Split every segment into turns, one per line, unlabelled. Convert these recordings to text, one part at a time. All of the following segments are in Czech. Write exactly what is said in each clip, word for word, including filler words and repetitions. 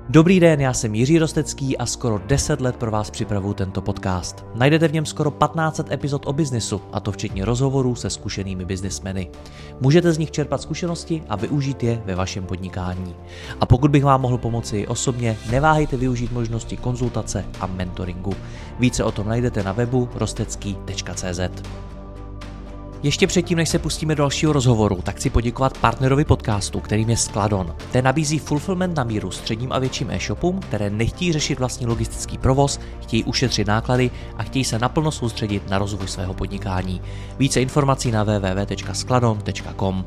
Dobrý den, já jsem Jiří Rostecký a skoro deset let pro vás připravuju tento podcast. Najdete v něm skoro patnáct set epizod o biznesu, a to včetně rozhovorů se zkušenými biznismeny. Můžete z nich čerpat zkušenosti a využít je ve vašem podnikání. A pokud bych vám mohl pomoci osobně, neváhejte využít možnosti konzultace a mentoringu. Více o tom najdete na webu rostecký tečka cé zet. Ještě předtím, než se pustíme do dalšího rozhovoru, tak chci poděkovat partnerovi podcastu, kterým je Skladon. Ten nabízí fulfillment na míru středním a větším e-shopům, které nechtějí řešit vlastní logistický provoz, chtějí ušetřit náklady a chtějí se naplno soustředit na rozvoj svého podnikání. Více informací na w w w tečka skladon tečka com.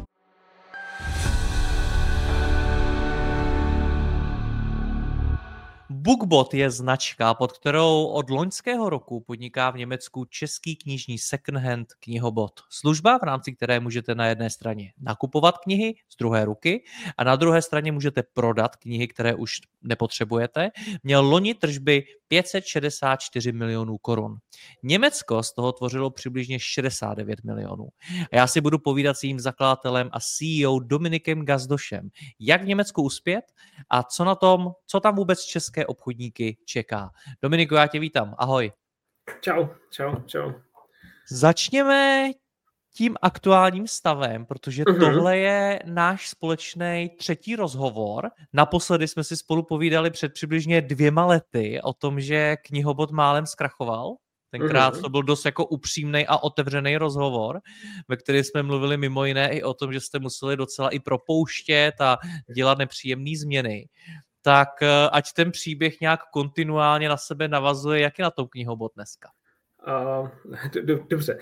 BookBot je značka, pod kterou od loňského roku podniká v Německu český knižní second-hand knihobot. Služba, v rámci které můžete na jedné straně nakupovat knihy z druhé ruky a na druhé straně můžete prodat knihy, které už nepotřebujete, měl loni tržby pět set šedesát čtyři milionů korun. Německo z toho tvořilo přibližně šedesát devět milionů. A já si budu povídat s jejím zakladatelem a C E O Dominikem Gazdošem, jak v Německu uspět a co na tom, co tam vůbec české obchodníky čeká. Dominiku, já tě vítám. Ahoj.
Čau, čau, čau.
Začněme tím aktuálním stavem, protože uh-huh. tohle je náš společný třetí rozhovor. Naposledy jsme si spolu povídali před přibližně dvěma lety o tom, že knihobot málem zkrachoval. Tenkrát uh-huh. to byl dost jako upřímný a otevřený rozhovor, ve kterém jsme mluvili mimo jiné i o tom, že jste museli docela i propouštět a dělat nepříjemné změny. Tak ať ten příběh nějak kontinuálně na sebe navazuje, jak je na tom knihobot dneska?
Uh, do, dobře.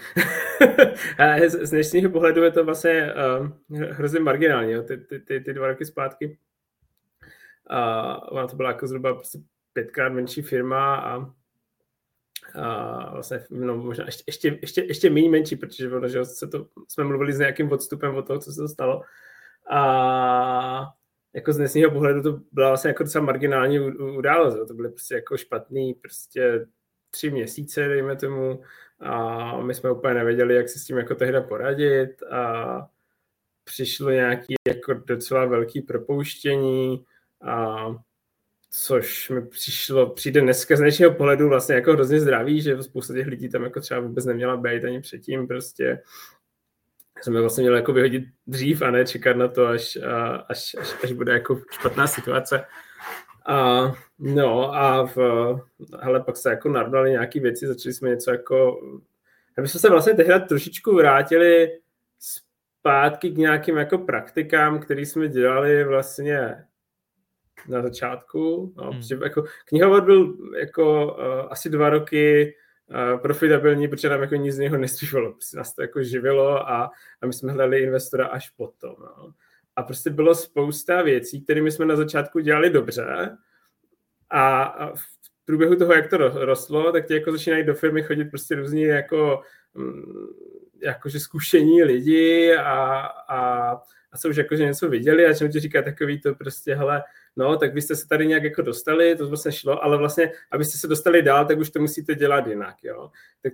z, z dnešního pohledu je to vlastně uh, hrozně marginální. Jo? Ty, ty, ty, ty dva roky zpátky uh, ona to byla jako zhruba prostě pětkrát menší firma a a vlastně no, možná ještě, ještě, ještě, ještě méně menší, protože ono, že se to, jsme mluvili s nějakým odstupem od toho, co se to stalo. A jako z dnešního pohledu to byla vlastně jako docela marginální událost. To byly prostě jako špatný prostě tři měsíce, dejme tomu, a my jsme úplně nevěděli, jak si s tím jako tehda poradit a přišlo nějaké jako docela velké propouštění, a což mi přišlo, přijde dneska z dnešního pohledu vlastně jako hrozně zdravý, že spousta těch lidí tam jako třeba vůbec neměla být ani předtím, prostě jsme vlastně měli jako vyhodit dřív a ne čekat na to, až, až, až, až bude jako špatná situace. A, no a v, hele, pak se jako narodaly nějaké věci, začali jsme něco jako, my jsme se vlastně tehdy trošičku vrátili zpátky k nějakým jako praktikám, které jsme dělali vlastně na začátku. No, hmm. jako, knihobot byl jako uh, asi dva roky uh, profitabilní, protože nám jako nic z něho nestřívalo. Prostě nás to jako živilo a, a my jsme hledali investora až potom. No. A prostě bylo spousta věcí, kterými jsme na začátku dělali dobře a, a v průběhu toho, jak to rostlo, tak ti jako začínají do firmy chodit prostě různí jako, jakože zkušení lidi a, a, a co už jakože něco viděli a čemu ti říká takový to prostě, hele, no, tak vy jste se tady nějak jako dostali, to vlastně šlo, ale vlastně, abyste se dostali dál, tak už to musíte dělat jinak, jo. Tak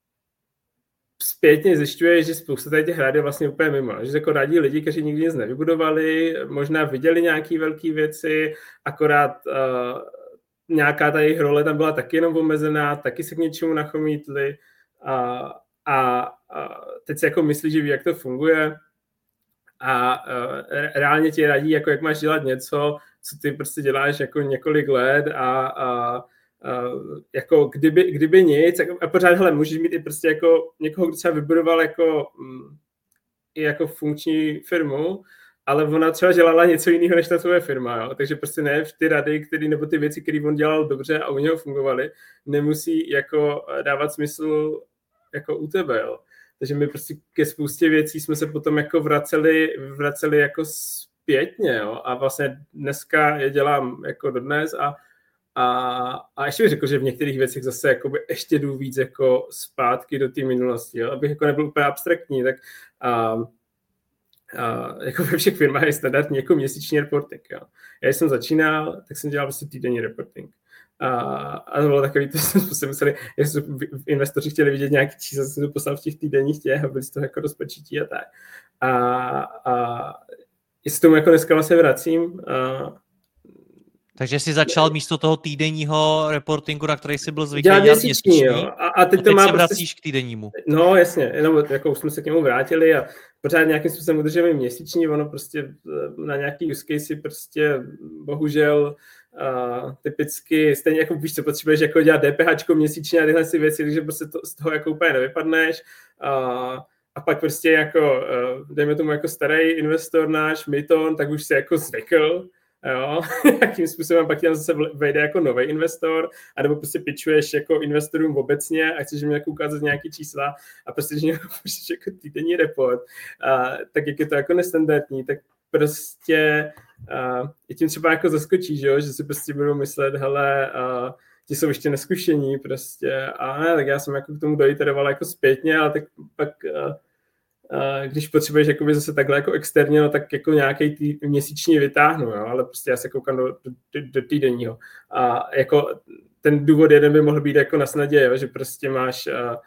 zpětně zjišťuje, že spousta tady těch rád je vlastně úplně mimo, že jako radí lidi, kteří nikdy nic nevybudovali, možná viděli nějaké velké věci, akorát uh, nějaká ta jejich role tam byla taky jenom omezená, taky se k něčemu nachomítli a, a, a teď si jako myslí, že ví, jak to funguje a uh, reálně ti radí, jako jak máš dělat něco, co ty prostě děláš jako několik let a, a Uh, jako kdyby, kdyby nic, a pořád, hele, můžeš mít i prostě jako někoho, kdo třeba vybudoval jako, mm, i jako funkční firmu, ale ona třeba dělala něco jiného, než ta tvoje firma, jo? Takže prostě ne ty rady, který, nebo ty věci, které on dělal dobře a u něho fungovaly, nemusí jako dávat smysl jako u tebe, jo? Takže my prostě ke spoustě věcí jsme se potom jako vraceli, vraceli jako zpětně, jo? A vlastně dneska je dělám jako dodnes a A, a ještě bych řekl, že v některých věcech zase jakoby ještě jdu víc jako zpátky do té minulosti, jo? Abych jako nebyl úplně abstraktní, tak a, a, jako ve všech firmách je standardní jako měsíční reporting. Jo? Já když jsem začínal, tak jsem dělal vlastně týdenní reporting. A, a to bylo takový, to jsme se museli, jestli investoři chtěli vidět nějaký čísla, jsem to poslal v těch týdenních těch a byli z toho jako dost pečití a tak. A, a jestli tomu jako dneska vlastně vracím, a,
Takže jsi začal místo toho týdenního reportingu, na který jsi byl zvyklý
dělat
dělat
měsíční,
měsíční.
jo. A, a teď,
a
to
teď
má
se
prostě...
vracíš k týdennímu.
No jasně, jenom jako už jsme se k němu vrátili a pořád nějakým způsobem udržujeme měsíční, ono prostě na nějaký use case prostě bohužel uh, typicky, stejně jako víš, co potřebuješ jako dělat DPHčko měsíčně a tyhle si věci, takže prostě to, z toho jako úplně nevypadneš. Uh, a pak prostě jako, uh, dejme tomu jako starý investor náš, Myton, tak už si jako zvykl, jo, jakým způsobem pak tam zase vejde jako nový investor, anebo prostě pitchuješ jako investorům obecně a chceš jim jako ukázat nějaký čísla a prostě, že můžeš jako týdenní report, a, tak jak je to jako nestandardní, tak prostě a, i tím třeba jako zaskočí, že, jo? Že si prostě budou myslet, hele, a, ti jsou ještě neskušení prostě a ne, tak já jsem jako k tomu doiteroval jako zpětně, ale tak pak a, a když potřebuješ jakoby zase takhle jako externě, no tak jako nějaký tý, měsíční vytáhnu, jo? Ale prostě já se koukám do, do, do týdenního. A jako ten důvod jeden by mohl být jako na snadě, jo? Že prostě máš a, a,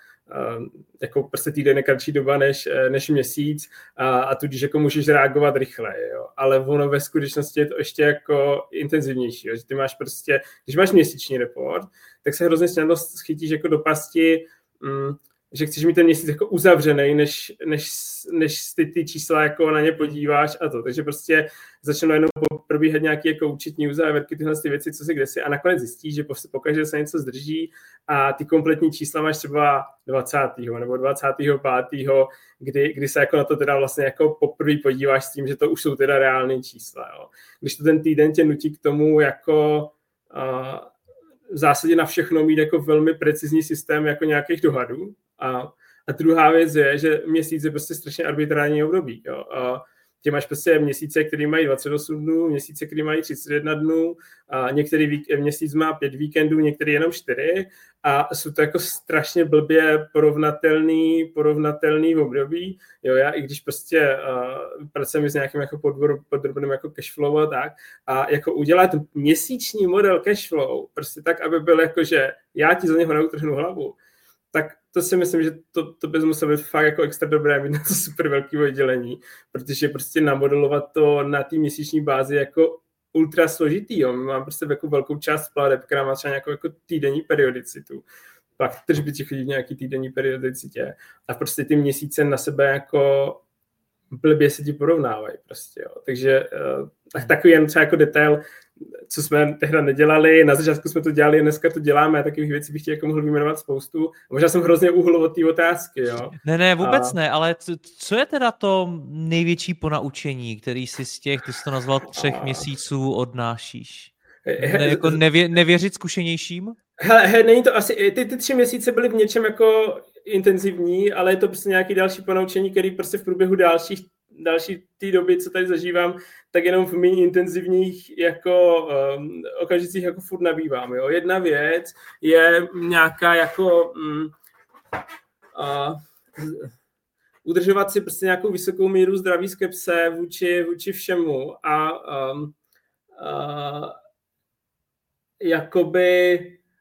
jako prostě týden je kratší doba než, než měsíc a, a tudíž jako můžeš reagovat rychle, jo? Ale ono ve skutečnosti je to ještě jako intenzivnější, jo? Že ty máš prostě, když máš měsíční report, tak se hrozně snadno schytíš jako do pasti, mm, že chceš mít ten měsíc jako uzavřený, než, než, než ty, ty čísla jako na ně podíváš a to. Takže prostě začnou jenom probíhat nějaké jako účetní uzávěrky, tyhle ty věci, co si kdesi a nakonec zjistíš, že pokaždé se něco zdrží a ty kompletní čísla máš třeba dvacátého nebo dvacátého pátého Kdy, kdy se jako na to teda vlastně jako poprvé podíváš s tím, že to už jsou teda reálné čísla. Jo. Když to ten týden tě nutí k tomu jako uh, v zásadě na všechno mít jako velmi precizní systém jako nějakých dohadů. A, a druhá věc je, že měsíc je prostě strašně arbitrární období. Jo. A ty máš prostě měsíce, které mají dvacet osm dnů, měsíce, které mají třicet jedna dnů, a některý vík, měsíc má pět víkendů, některý jenom čtyři a jsou to jako strašně blbě porovnatelný, porovnatelný období. Jo, já i když prostě uh, pracujeme s nějakým jako podrobným jako cashflow a tak a jako udělat měsíční model cashflow prostě tak, aby byl jako, že já ti za něho neutrhnu hlavu, tak to si myslím, že to, to bys musel být fakt jako extra dobré, mít na to super velký oddělení, protože prostě namodelovat to na té měsíční bázi jako ultra složitý, jo. Mám prostě jako velkou část plateb, která má třeba nějakou jako týdenní periodicitu. Pak tržby ti chodí v nějaký týdenní periodicitě a prostě ty měsíce na sebe jako blbě se ti porovnávají prostě, jo. Takže uh, takový jen třeba jako detail, co jsme tehdy nedělali, na začátku jsme to dělali, dneska to děláme a takových věcí bych ti jako mohl vyjmenovat spoustu. Možná jsem hrozně uhl od té otázky, jo.
Ne, ne, vůbec
a...
ne, ale co je teda to největší ponaučení, který si z těch, ty jsi to nazval třech a... měsíců odnášíš? Ne, jako nevě, nevěřit zkušenějším?
Hele, he, není to asi, ty, ty tři měsíce byly v něčem jako intenzivní, ale je to prostě nějaký další ponaučení, který prostě v průběhu dalších další té doby, co tady zažívám, tak jenom v méně intenzivních jako um, okamžicích jako furt nabývám. Jo. Jedna věc je nějaká jako um, uh, udržovat si prostě nějakou vysokou míru zdraví skepse vůči, vůči všemu a um, uh, jakoby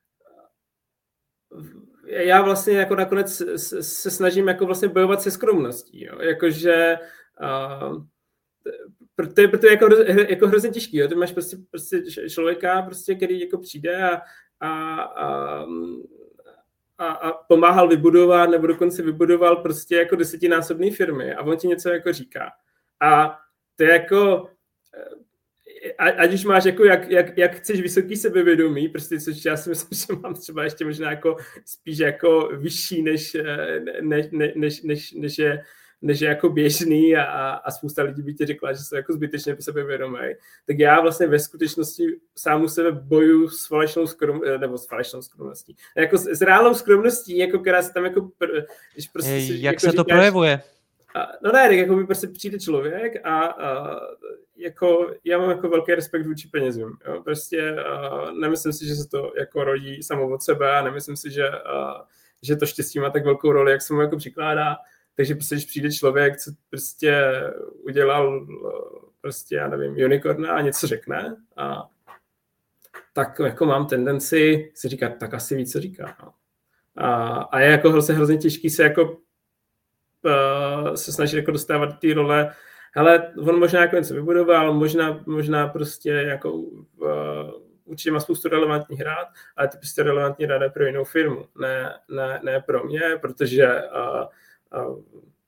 já vlastně jako nakonec se snažím jako vlastně bojovat se skromností, jo. Jakože Uh, to je, to je jako, jako hrozně těžký, jo. Ty máš prostě, prostě člověka, prostě, který jako přijde a, a, a, a, a pomáhal vybudovat, nebo dokonce vybudoval prostě jako desetinásobný firmy a on ti něco jako říká. A to je jako, ať už máš jako, jak, jak, jak chceš vysoký sebevědomí, prostě, což já si myslím, že mám třeba ještě možná jako spíš jako vyšší, než, než, než, než, než, než je než je jako běžný a, a spousta lidí by ti řekla, že jsou jako zbytečně sebevědomí. Tak já vlastně ve skutečnosti sám u sebe bojuju s falešnou skrom, nebo s falešnou skromností. Jako s, s reálnou skromností, jako která se tam jako... Když prostě
Ej,
si,
jak
jako
se
říkáš,
to projevuje?
A, no ne, tak jako by prostě přijde člověk a, a jako já mám jako velký respekt vůči penězům. Jo? Prostě a, nemyslím si, že se to jako rodí samo od sebe a nemyslím si, že, a, že to štěstí má tak velkou roli, jak se mu jako přikládá. Takže prostě, když přijde člověk, co prostě udělal prostě, já nevím, unicorna a něco řekne, a tak jako mám tendenci si říkat, tak asi víc, co říká. No. A, a je jako hrozně, hrozně těžký se jako uh, se snažit jako dostávat do té role, hele, on možná jako něco vybudoval, možná, možná prostě jako uh, určitě má spoustu relevantních rád, ale ty prostě relevantní ráda pro jinou firmu, ne, ne, ne pro mě, protože uh, uh,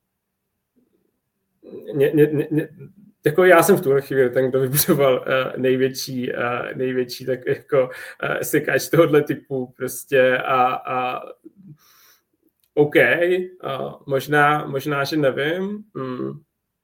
ně, ně, ně, jako já jsem v tuhle chvíli ten, kdo vybudoval uh, největší, uh, největší tak jako uh, sekač tohohle typu prostě a, a OK, uh, možná, možná, že nevím, mm,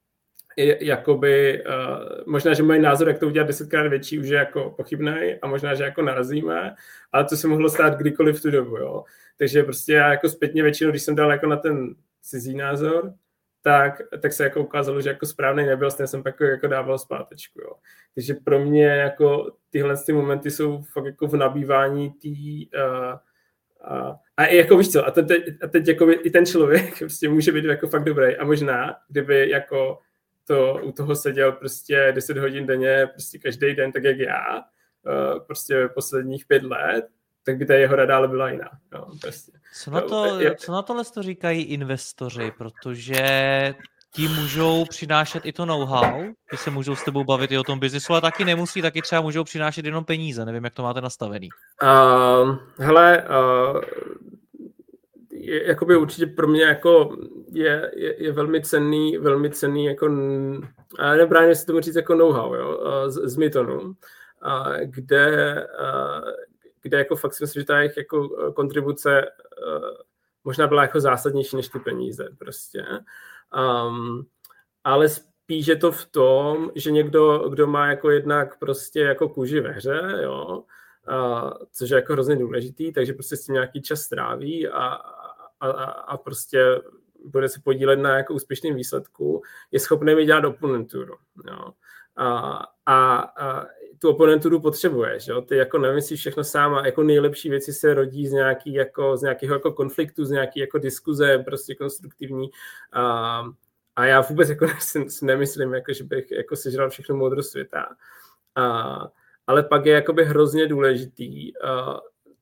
jakoby, uh, možná, že můj názor, jak to udělat desetkrát větší, už je jako pochybný a možná, že jako narazíme, ale to se mohlo stát kdykoliv v tu dobu, jo. Takže prostě já jako zpětně většinou, když jsem dal jako na ten cizí názor, tak, tak se jako ukázalo, že jako správný nebyl, s tím jsem pak jako dával zpátečku, jo. Takže pro mě jako tyhle ty momenty jsou fakt jako v nabývání tý, uh, uh, a jako víš co, a teď, a teď jako i ten člověk prostě může být jako fakt dobrý a možná, kdyby jako to u toho seděl prostě deset hodin denně, prostě každý den, tak jak já, uh, prostě posledních pět let, tak by ta jeho rada ale byla jiná. No, prostě.
Co na, to, co na tohle to říkají investoři, protože ti můžou přinášet i to know-how, že se můžou s tebou bavit i o tom biznisu, ale taky nemusí, taky třeba můžou přinášet jenom peníze, nevím, jak to máte nastavený. Uh,
hele, uh, je, jakoby určitě pro mě jako je, je, je velmi cenný, velmi cenný jako, nebráně si tomu říct jako know-how, jo, z, z Mytonu, kde, kde jako fakt si myslím, že ta jejich jako kontribuce možná byla jako zásadnější než ty peníze prostě. Um, ale spíš je to v tom, že někdo, kdo má jako jednak prostě jako kůži ve hře, jo, a, což je jako hrozně důležitý, takže prostě s tím nějaký čas stráví a, a, a prostě bude se podílet na jako úspěšném výsledku, je schopný mi dělat oponenturu. Jo. A, a, a tu oponenturu potřebuješ. Jo. Ty jako nevymyslíš všechno sám a jako nejlepší věci se rodí z, nějaký, jako, z nějakého jako konfliktu, z nějaké jako diskuze, prostě konstruktivní. A, a já vůbec jako si nemyslím, jako, že bych jako sežral všechno moudrost světa. A, ale pak je jakoby hrozně důležitý uh,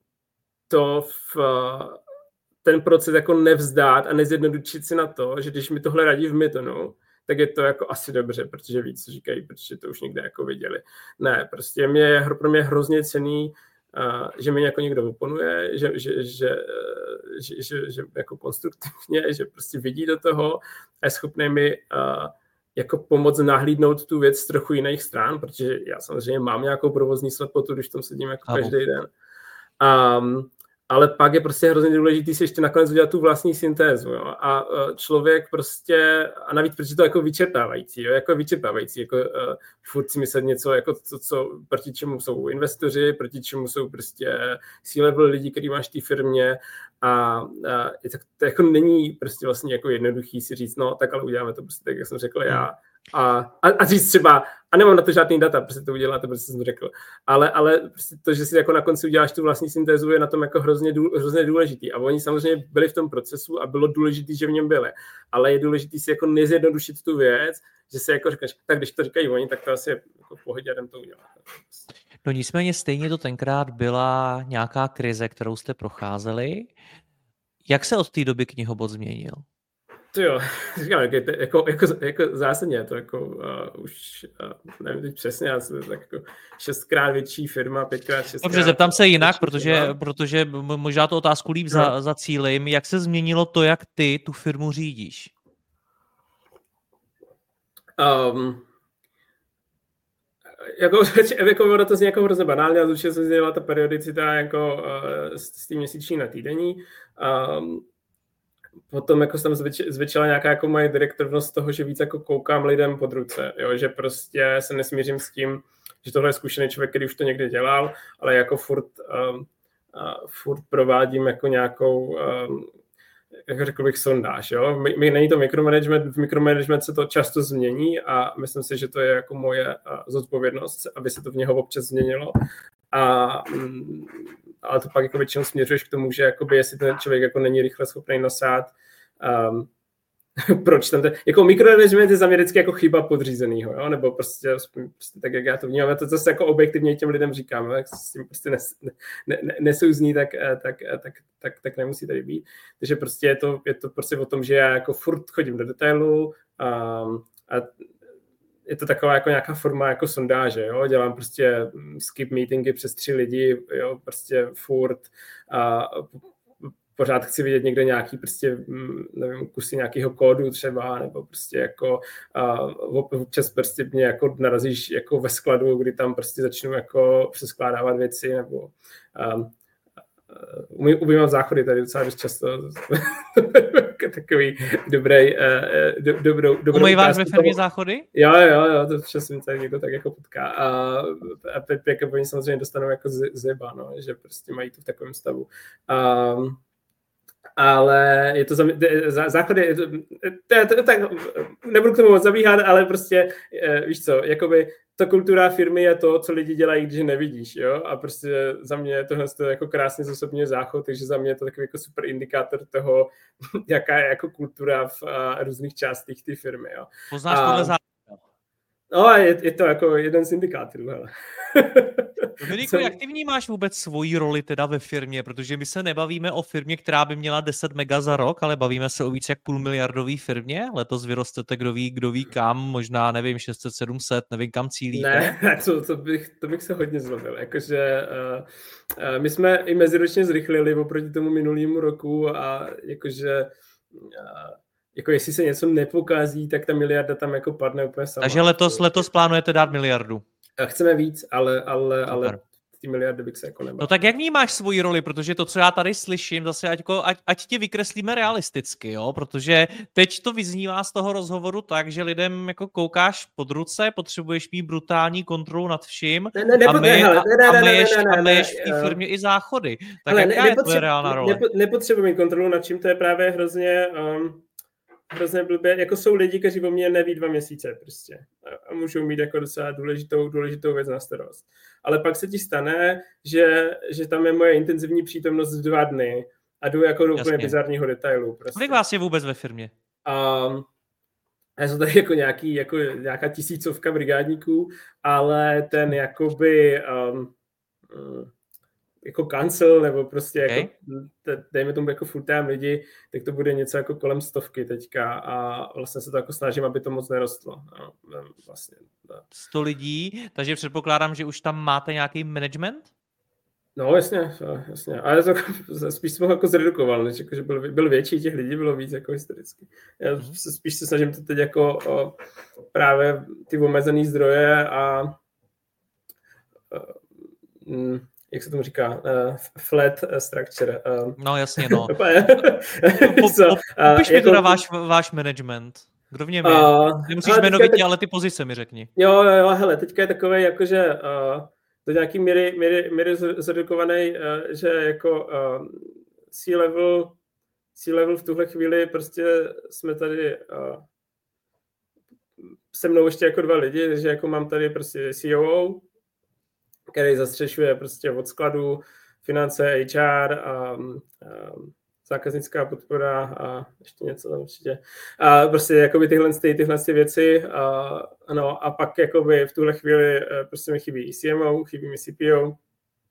to v, uh, ten proces jako nevzdát a nezjednodušit si na to, že když mi tohle radí v Mytonu, tak je to jako asi dobře, protože víc říkají, protože to už někde jako viděli. Ne, prostě mě je pro mě hrozně cenný, uh, že mi jako někdo oponuje, že, že, že, že, že, že jako konstruktivně, že prostě vidí do toho a je schopný mi uh, jako pomoct nahlídnout tu věc z trochu jiných stran, protože já samozřejmě mám nějakou provozní slepotu, když tam sedím jako každý den. Um, ale pak je prostě hrozně důležitý si ještě nakonec udělat tu vlastní syntézu. Jo? A člověk prostě, a navíc protože to jako vyčerpávající, jo? Jako vyčerpávající, jako uh, furt si myslet něco, jako co, co, proti čemu jsou investoři, proti čemu jsou prostě C-level lidi, který máš v té firmě a, a to, to jako není prostě vlastně jako jednoduchý si říct, no tak ale uděláme to prostě tak, jak jsem řekl já. A, a, a říct třeba, a nemám na to žádný data, prostě to uděláte, prostě jsem řekl, ale, ale prostě to, že si jako na konci uděláš tu vlastní syntézu, je na tom jako hrozně, dů, hrozně důležitý. A oni samozřejmě byli v tom procesu a bylo důležitý, že v něm byli. Ale je důležitý si jako nezjednodušit tu věc, že si jako říkáš, tak když to říkají oni, tak to asi je jako v pohodě, jdem to udělat.
No nicméně stejně to tenkrát byla nějaká krize, kterou jste procházeli. Jak se od té doby knihobot změnil?
To jo, říkám, jako, jako, jako, jako zásadně, to jako uh, už, uh, nevím teď přesně, já jsem tak jako šestkrát větší firma, pětkrát, šestkrát...
Dobře, zeptám se jinak, protože, protože možná tu otázku líp no. za, zacílim. Jak se změnilo to, jak ty tu firmu řídíš? Um,
jako, jako ono to zní jako hrozně banálně, a zúčastně se zdělala ta periodicita jako uh, z té měsíční na týdenní. Um, Potom jako se tam zvětš, zvětšila nějaká jako moje direktornost toho, že víc jako koukám lidem pod ruce, jo? Že prostě se nesmířím s tím, že tohle je zkušený člověk, který už to někdy dělal, ale jako furt, um, uh, furt provádím jako nějakou, um, jak řekl bych, sondáž. Jo? My, my, není to mikromanagement, v mikromanagement se to často změní a myslím si, že to je jako moje uh, zodpovědnost, aby se to v něho občas změnilo. A, um, ale to pak jako většinou směřuješ k tomu, že jakoby, jestli ten člověk jako není rychle schopný nasát, um, proč tam to, jako mikromanagement je za mě vždycky jako chyba podřízenýho, jo? Nebo prostě, prostě tak, jak já to vnímám, to zase jako objektivně těm lidem říkám, jo? Jak s tím prostě nes, ne, ne, nesouzní, tak, tak, tak, tak, tak nemusí tady být. Takže prostě je to, je to prostě o tom, že já jako furt chodím do detailu um, a je to taková jako nějaká forma jako sondáže, jo, dělám prostě skip meetingy přes tři lidi, jo, prostě furt a pořád chci vidět někde nějaký prostě, nevím, kusy nějakého kódu třeba, nebo prostě jako uh, občas prostě mě jako narazíš jako ve skladu, kdy tam prostě začnu jako přeskládávat věci, nebo um, umím, umím záchody tady docela dost často. Takový dobrý, uh, do, dobrou, dobrou
Umýváš ve firmě záchody?
Jo, jo, jo, to včas mi tady někdo tak jako potká. A, a Pepě, oni samozřejmě dostanou jako zjeba, no, že prostě mají to v takovém stavu. Um, ale je to za, za, základy, je to, to, to, tak nebudu k tomu moc zabíhat, ale prostě, víš co, jakoby ta kultura firmy je to, co lidi dělají, když nevidíš, jo, a prostě za mě tohle je jako krásně zosobně záchod, takže za mě je to takový jako super indikátor toho, jaká je jako kultura v a, různých částech té firmy, jo.
Poznáš a, podle záchodu?
No, je, je to jako jeden z indikátorů, hele.
Dominiku, jak ty vnímáš vůbec svoji roli teda ve firmě, protože my se nebavíme o firmě, která by měla deset mega za rok, ale bavíme se o víc jak půlmiliardový firmě, letos vyrostete kdo ví, kdo ví kam, možná nevím, šest set, sedm set, nevím kam cílíte.
Ne, to, to, bych, to bych se hodně zlobil, jakože uh, uh, my jsme i meziročně zrychlili oproti tomu minulému roku a jakože uh, jako jestli se něco nepokází, tak ta miliarda tam jako padne úplně sama.
Takže letos, letos plánujete dát miliardu.
Chceme víc, ale, ale, ale ty miliardy bych se jako nebál.
No tak jak vnímáš svoji roli, protože to, co já tady slyším, zase ať, ať, ať tě vykreslíme realisticky, jo, protože teď to vyznívá z toho rozhovoru tak, že lidem jako koukáš pod ruce, potřebuješ mít brutální kontrolu nad vším
ne, ne,
a myješ v té firmě i záchody. Tak hele, jaká ne, je tvoje reálná role?
Nepo, nepotřebuji mít kontrolu nad čím, to je právě hrozně... Um, hrozně blbě, jako jsou lidi, kteří o mě neví dva měsíce prostě a můžou mít jako docela důležitou, důležitou věc na starost. Ale pak se ti stane, že, že tam je moje intenzivní přítomnost dva dny a jdu jako do úplně bizarního detailu. Prostě.
Kolik vás je vůbec ve firmě?
Um, já jsem tady jako, nějaký, jako nějaká tisícovka brigádníků, ale ten jakoby um, um, jako cancel, nebo prostě okay. jako, dejme tomu jako full time lidi, tak to bude něco jako kolem stovky teďka a vlastně se to jako snažím, aby to moc nerostlo. No, vlastně, no.
sto lidí, takže předpokládám, že už tam máte nějaký management?
No jasně, jasně. Ale to, spíš jsem ho jako zredukoval, než jako, že byl, byl větší, těch lidí bylo víc jako historicky. Já mm. se spíš se snažím to teď jako o, právě ty omezený zdroje a mm, jak se tomu říká, uh, flat structure. Uh,
no jasně, no.
po,
Popiš mi jako, teda váš, váš management. Kdo v něm je? Uh, Nemusíš jmenovitě, tak, ale ty pozice mi řekni.
Jo, jo, jo, hele, teďka je takovej, jakože uh, do nějaký míry, míry, míry zredukovaný, uh, že jako uh, C-level, C-level v tuhle chvíli prostě jsme tady uh, se mnou ještě jako dva lidi, takže jako mám tady prostě C O O, který zastřešuje prostě od skladu, finance, H R a, a zákaznická podpora a ještě něco tam určitě. A prostě jakoby tyhle, tyhle věci a, ano, a pak jakoby v tuhle chvíli prostě mi chybí i C M O, chybí mi C P O.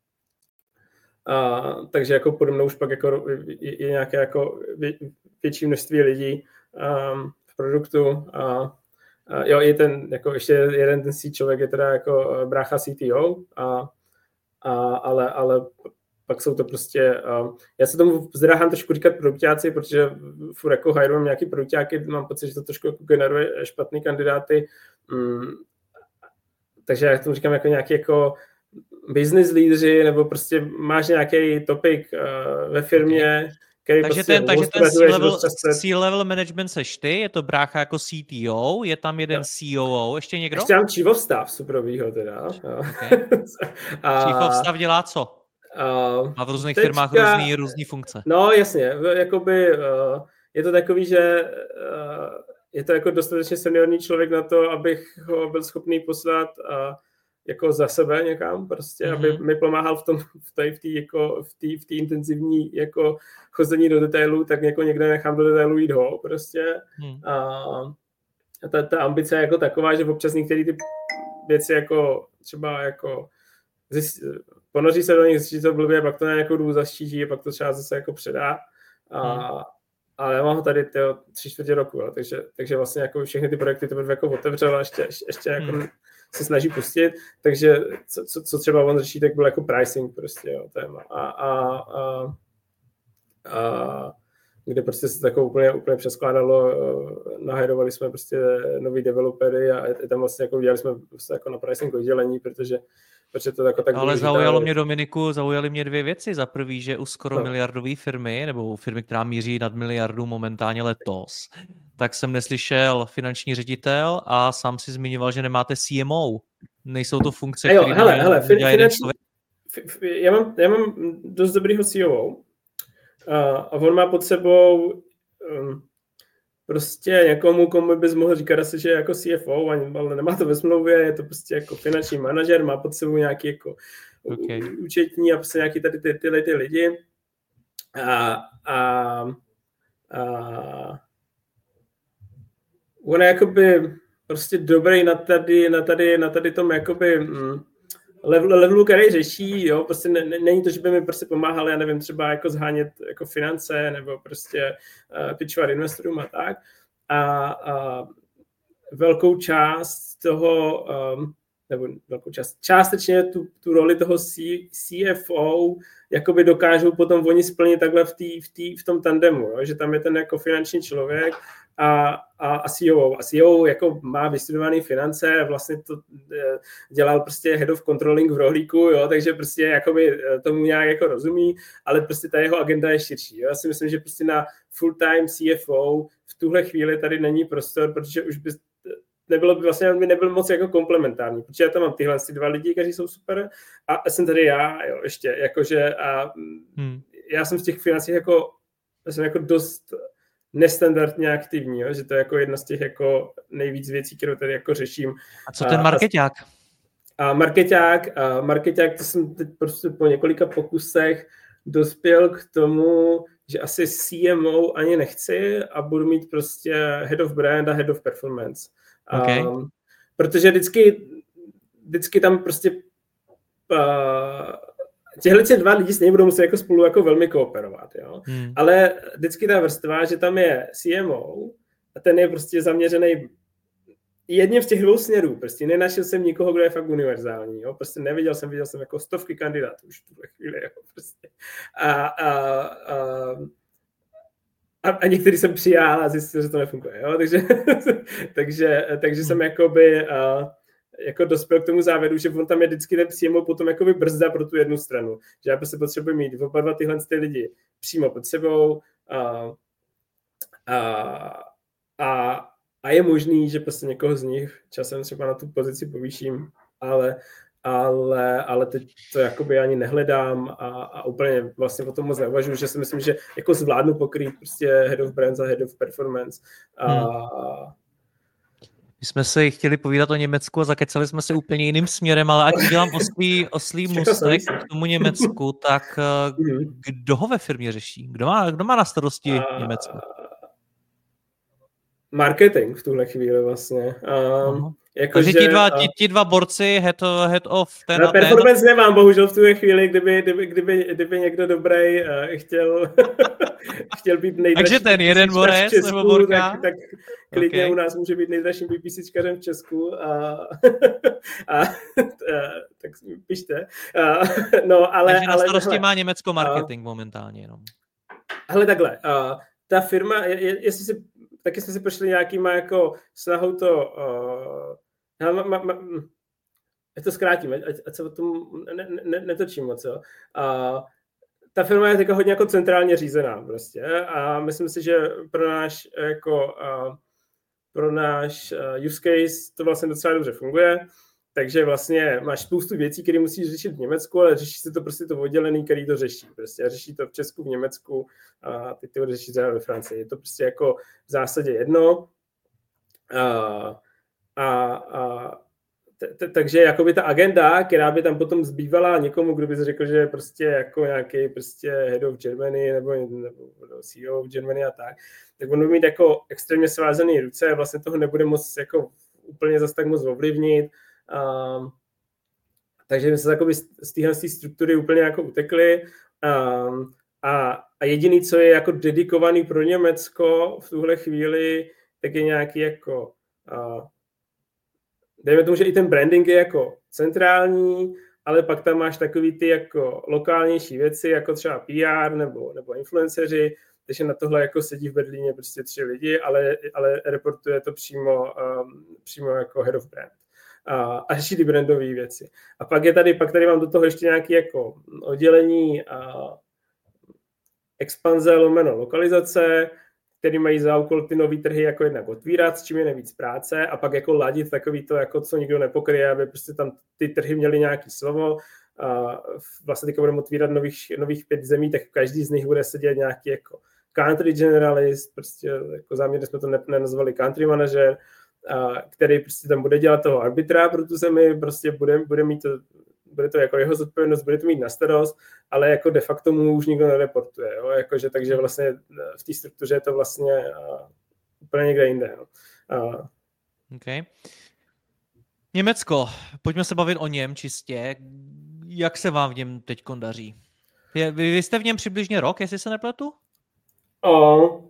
A, takže jako pode mnou už pak jako je, je nějaké jako vě, větší množství lidí um, v produktu a Uh, jo, je ten, jako ještě jeden ten C člověk je teda jako brácha C T O, a, a, ale, ale pak jsou to prostě, uh, já se tomu zdráhám trošku říkat produktáci, protože furt jako hajrujem nějaký produktáky, mám pocit, že to trošku jako generuje špatný kandidáty, mm, takže já tomu říkám jako nějaký jako business lídři, nebo prostě máš nějaký topic uh, ve firmě, okay.
Takže prostě ten, takže ten C-level, C-level management seš ty, je to brácha jako C T O, je tam jeden no. C O O, ještě někdo?
Ještě mám Chief of Staff superovýho teda.
Okay. a, Chief of Staff dělá co? A, a v různých teďka, firmách různý, různý funkce.
No jasně, jakoby uh, je to takový, že uh, je to jako dostatečně seniorní člověk na to, abych ho byl schopný poslat uh, jako za sebe někam, prostě, mm-hmm. aby mi pomáhal v tom, v té, v té, jako, v té, v té intenzivní, jako chození do detailů, tak jako někde nechám do detailů jít ho, prostě. Mm. A ta, ta ambice je jako taková, že občas některé ty věci jako třeba jako zjist, ponoří se do nich, zjistí to blbě, pak to nějakou dobu zaštíží, pak to třeba zase jako předá. A, mm. ale já mám ho tady tyjo, tři čtvrtě roku, jo, takže, takže vlastně jako všechny ty projekty to jako otevřel a ještě, ještě, ještě jako hmm. se snaží pustit, takže co, co, co třeba on řeší, tak byl jako pricing prostě, jo, téma. A, a, a, a kde prostě se takovou úplně, úplně přeskládalo, nahajrovali jsme prostě nový developery a tam vlastně jako udělali jsme prostě jako na pricing oddělení, protože protože to jako tak
ale zaujalo mě, Dominiku, zaujaly mě dvě věci. Za prvý, že u skoro no. miliardové firmy, nebo u firmy, která míří nad miliardu momentálně letos, tak jsem neslyšel finanční ředitel a sám si zmiňoval, že nemáte C M O. Nejsou to funkce, které
hele, hele, fin, finanční, já, mám, já mám dost dobrýho C O O a on má pod sebou um, prostě někomu, komu bys mohl říkat asi, že jako C F O, ale nemá to ve smlouvě, je to prostě jako finanční manažer, má pod sebou nějaký jako okay. účetní a prostě nějaký tady ty, tyhle ty lidi a, a, a on je jakoby prostě dobrý na tady, na tady, na tady tom jakoby mm, Level, levelu, který řeší, jo, prostě ne, ne, není to, že by mi prostě pomáhali, já nevím, třeba jako zhánět jako finance nebo prostě uh, pitchovat investorům a tak. A, a velkou část toho, um, nebo velkou část, částečně tu, tu roli toho C, C F O jakoby dokážou potom oni splnit takhle v, tý, v, tý, v tom tandemu, jo, že tam je ten jako finanční člověk a, a, a C O O. A C O O jako má vystudované finance, vlastně to dělal prostě head of controlling v rohlíku, jo, takže prostě jakoby tomu nějak jako rozumí, ale prostě ta jeho agenda je širší. Jo. Já si myslím, že prostě na full-time C F O v tuhle chvíli tady není prostor, protože už by nebylo by vlastně, by nebyl moc jako komplementární, protože já tam mám tyhle dva lidi, kteří jsou super a jsem tady já, jo, ještě, jakože a hmm. já jsem z těch financí jako, jsem jako dost nestandardně aktivní, jo, že to je jako jedna z těch jako nejvíc věcí, kterou tady jako řeším.
A co ten markeťák?
A markeťák, a markeťák, to jsem teď prostě po několika pokusech dospěl k tomu, že asi C M O ani nechci a budu mít prostě head of brand a head of performance. Okay. Um, protože vždycky, vždycky tam prostě uh, těhle dva lidi s ním budou muset jako spolu jako velmi kooperovat, jo. Hmm. Ale vždycky ta vrstva, že tam je C M O a ten je prostě zaměřený jedním z těch dvou směrů. Prostě nenašel jsem nikoho, kdo je fakt univerzální, jo. Prostě neviděl jsem, viděl jsem jako stovky kandidátů už v tuhle chvíli, jako prostě. A, a, a A, a některý jsem přijal a zjistil, že to nefunguje, jo? Takže, takže, takže jsem jakoby, uh, jako dospěl k tomu závěru, že on tam je vždycky ten přímo potom jakoby brzda pro tu jednu stranu, že já prostě potřebuji mít oba dva tyhle ty lidi přímo pod sebou uh, a, a, a je možný, že prostě někoho z nich časem třeba na tu pozici povýším, ale ale, ale teď to jakoby ani nehledám a, a úplně vlastně o tom moc neuvažuji, že si myslím, že jako zvládnu pokrýt prostě head of brands a head of performance. A...
Hmm. My jsme si chtěli povídat o Německu a zakecali jsme se úplně jiným směrem, ale ať udělám oslý, oslý můstek k tomu Německu, tak kdo ho ve firmě řeší? Kdo má, kdo má na starosti a... Německo?
Marketing v tuhle chvíli vlastně. Um,
jako Takže ti dva, ti, ti dva borci head, head of ten
a ten. Performance nemám, bohužel v tuhle chvíli, kdyby, kdyby, kdyby, kdyby někdo dobrý uh, chtěl, chtěl být nejdražší.
Takže ten jeden borec nebo borka?
Tak, tak klidně okay. U nás může být nejdražším BPCčkařem v Česku a, a, a tak pište. A, no, ale,
Takže na
ale,
starosti
ale,
má Německo marketing a, momentálně jenom.
Ale takhle, uh, ta firma, je, jestli si taky jsme si prošli nějakýma jako snahou to, uh, ma, ma, ma, já to zkrátím, ať, ať se o tom ne, ne, netočím moc, jo. Uh, ta firma je teďka hodně jako centrálně řízená prostě a myslím si, že pro náš jako uh, pro náš uh, use case to vlastně docela dobře funguje, takže vlastně máš spoustu věcí, které musíš řešit v Německu, ale řeší se to prostě to oddělený, který to řeší. Prostě a řeší to v Česku, v Německu a ty to řeší třeba ve Francii. Je to prostě jako v zásadě jedno. A, a, a t, t, takže jakoby ta agenda, která by tam potom zbývala někomu, kdo by si řekl, že je prostě jako nějaký prostě head of Germany nebo, nebo C E O of Germany a tak, tak on by mít jako extrémně svázaný ruce a vlastně toho nebude moc jako úplně zase tak moc ovlivnit. Um, takže my se z téhle struktury úplně jako utekli um, a, a jediný, co je jako dedikovaný pro Německo v tuhle chvíli, tak je nějaký jako, uh, dejme tomu, že i ten branding je jako centrální, ale pak tam máš takový ty jako lokálnější věci, jako třeba P R nebo, nebo influenceři, takže na tohle jako sedí v Berlíně prostě tři lidi, ale, ale reportuje to přímo, um, přímo jako head of brand. A, a řeší ty brandové věci. A pak je tady, pak tady mám do toho ještě nějaké jako oddělení a expanze lomeno lokalizace, který mají za úkol ty nový trhy jako jednak otvírat, s čím je nejvíc práce, a pak jako ladit takový to, jako co nikdo nepokryje, aby prostě tam ty trhy měly nějaký slovo. A vlastně teďka budeme otvírat nových, nových pět zemí, tak každý z nich bude sedět nějaký jako country generalist, prostě jako záměrně jsme to nenazvali country manager, a který prostě tam bude dělat toho arbitra pro tu zemi, prostě bude, bude mít to, bude to jako jeho zodpovědnost, bude to mít na starost, ale jako de facto mu už nikdo nereportuje, jo? Jakože, takže vlastně v té struktuře je to vlastně uh, úplně někde jinde. Jo? Uh.
Okay. Německo, pojďme se bavit o něm čistě. Jak se vám v něm teďkon daří? Je, vy, vy jste v něm přibližně rok, jestli se nepletu?
O,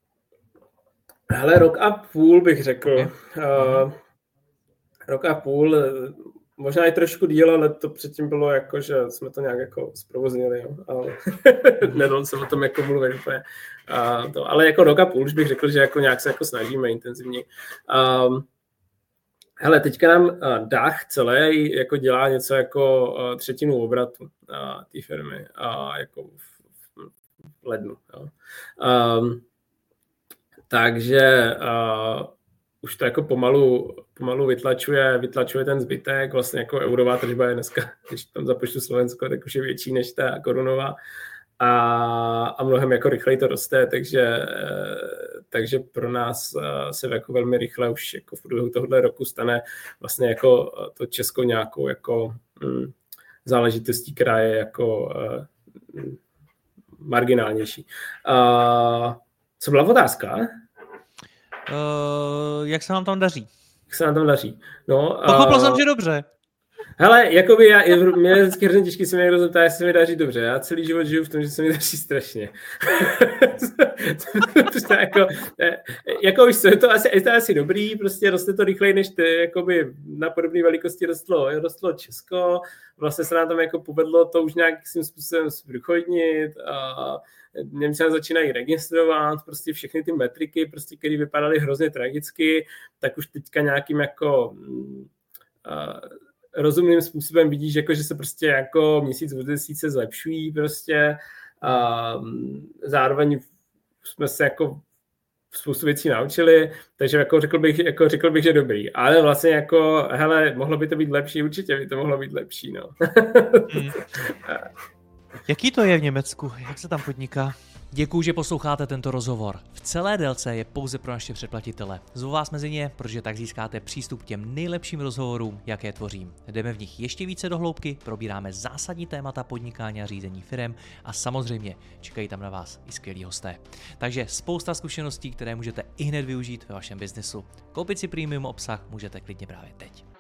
hele, rok a půl bych řekl. Okay. Uh, rok a půl, možná i trošku díl, ale to předtím bylo jako, že jsme to nějak jako zprovoznili, jo. Ale nedal jsem o tom jako mluvit úplně. Uh, to, ale jako rok a půl už bych řekl, že jako nějak se jako snažíme intenzivně. Um, hele, teďka nám uh, Dach celé jako dělá něco jako uh, třetinu obratu uh, té firmy, uh, jako v, v lednu. Jo. Um, takže uh, už to jako pomalu, pomalu vytlačuje, vytlačuje ten zbytek, vlastně jako eurová tržba je dneska, když tam započtu Slovensko, tak už je větší než ta korunová a, a mnohem jako rychleji to roste, takže, takže pro nás se jako velmi rychle už jako v průběhu tohohle roku stane vlastně jako to Česko nějakou jako hm, záležitostí, která je jako hm, marginálnější. Uh, co byla otázka?
Uh, jak se nám tam daří?
Jak se nám tam daří? No,
Pochopil
uh,
jsem, že dobře.
Hele, jakoby já, mě je vždycky hrozně těžký, se mě někdo zeptá, jestli se mi daří dobře. Já celý život žiju v tom, že se mi daří strašně. prostě jako, jako víš co, je to asi, je to asi dobrý, prostě roste to rychleji, než ty, jakoby na podobné velikosti rostlo, rostlo Česko. Vlastně se nám tam jako povedlo to už nějakým způsobem zprůchodnit a Němci začínají registrovat, prostě všechny ty metriky, prostě, které vypadaly hrozně tragicky, tak už teďka nějakým jako uh, rozumným způsobem vidíš, jako, že se prostě jako měsíc od měsíce zlepšují prostě. Uh, zároveň jsme se jako spoustu věcí naučili, takže jako řekl bych, jako řekl bych, že dobrý. Ale vlastně jako, hele, mohlo by to být lepší, určitě by to mohlo být lepší, no.
hmm. Jaký to je v Německu? Jak se tam podniká? Děkuju, že posloucháte tento rozhovor. V celé délce je pouze pro naše předplatitele. Zvu vás mezi ně, protože tak získáte přístup k těm nejlepším rozhovorům, jaké tvořím. Jdeme v nich ještě více do hloubky, probíráme zásadní témata podnikání a řízení firem a samozřejmě čekají tam na vás i skvělí hosté. Takže spousta zkušeností, které můžete i hned využít ve vašem biznesu. Koupit si premium obsah můžete klidně právě teď.